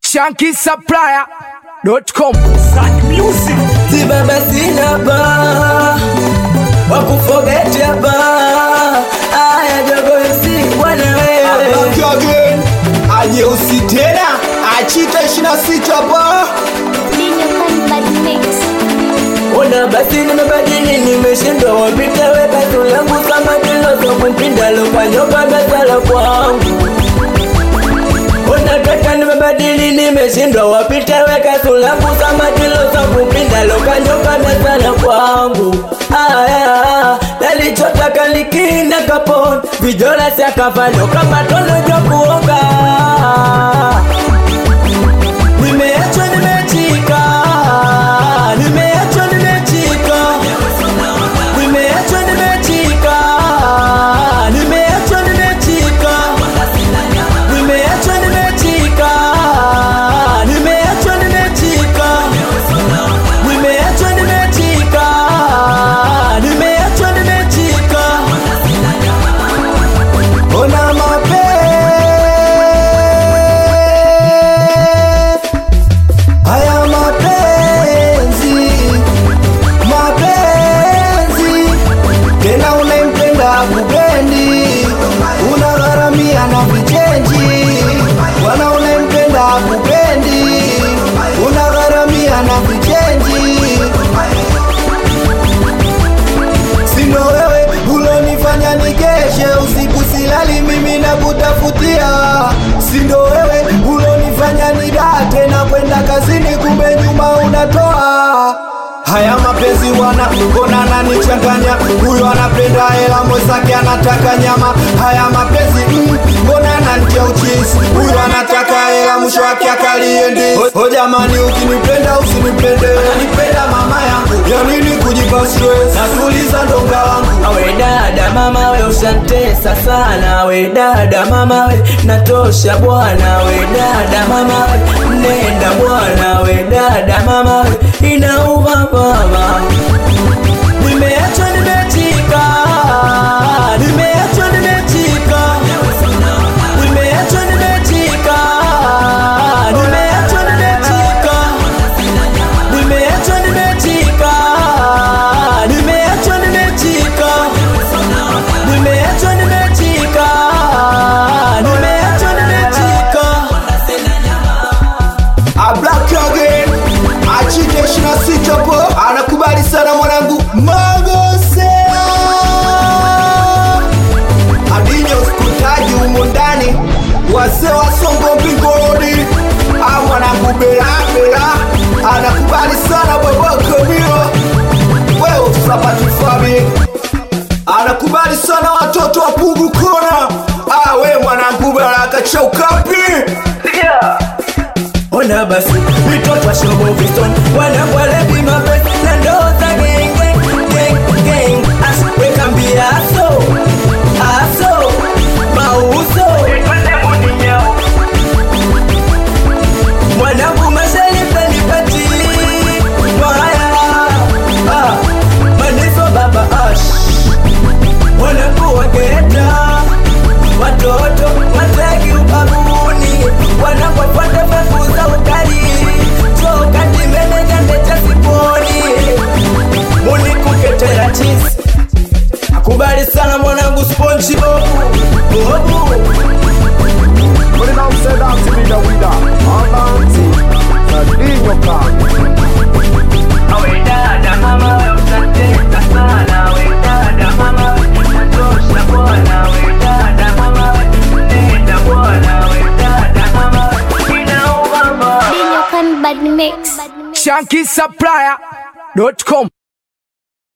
ShankySupplier.com. Sibaba sina ba wakufogete ba aya dogo si bwana wewe again aje usitena achita 26 ba ona basi nimebadili nimeshindwa wapita weka tulangu kama kilo zoku mpinda lokanyoka gasala kwangu ona kaka nimebadili nimeshindwa wapita weka tulangu kama kilo zoku mpinda lokanyoka gasala kwangu aya nalichotaka likina kapon vijola siakafano kama tono jwa kuoga nimeachwa nimechika nimeachwa nimechika nimeachwa nimechika nimeachwa nimechika nimeachwa nimechika nimeachwa nimechika nimeachwa nimechika nimeachwa nimechika ona mapenzi haya mapenzi tena unampenda kupendi unagharamia na vichenji wana unampenda kupendi unagharamia na vichenji sino wewe ulonifanya nikeshe usiku silali mimi na kutafutia sindo wewe ulonifanya nidate na kwenda kazini kumbe nyuma unatoa haya mapenzi wana mbona ananichanganya huyo anapenda hela mwenzake anataka nyama haya mapenzi mbona ananitia uchisi huyo anataka hela mwisho wake akaliendi o jamani ukinipenda usinipende nipenda mama yangu ya nini kujipa stress natuliza ndonga wangu awe dada mama we ushantesa sana we dada mama we natosha bwana we dada mama we nenda bwana we dada mama we inauma baba nimeachwa nimechika nimeachwa nimechika nimeachwa nimechika nimeachwa nimechika nimeachwa nimechika nimeachwa nimechika nimeachwa nimechika nimeachwa nimechika a black again achite 26 po anakubali sana mwanangu magosea adinyo skutaji umo ndani wase wasongo mbingoni a mwanangu bela anakubali sana babako nio wewe usapati fami anakubali sana watoto wa Pugu Kona we mwanangu baraka chaukapi ona basi mitoto wa shobo viston wanakwalebi mapesi na ndoo za gang weka mbia aso mauso mwanangu mashalipelipati mwaya maniso baba ash mwanangu waketa watoto matagi ubabuni wanakwapata fafuza ukali choka timeneja ndecha siponi muni kuketera chisi akubali sana mwanangu sponchi bobu When I'm said that to me the winner, I'm bounty. Sadinho Khan. awe dada mama we utateka sana we dada mama we natosha bwana we dada mama we nenda bwana we dada mama we inauma mama ShankySupplier.com.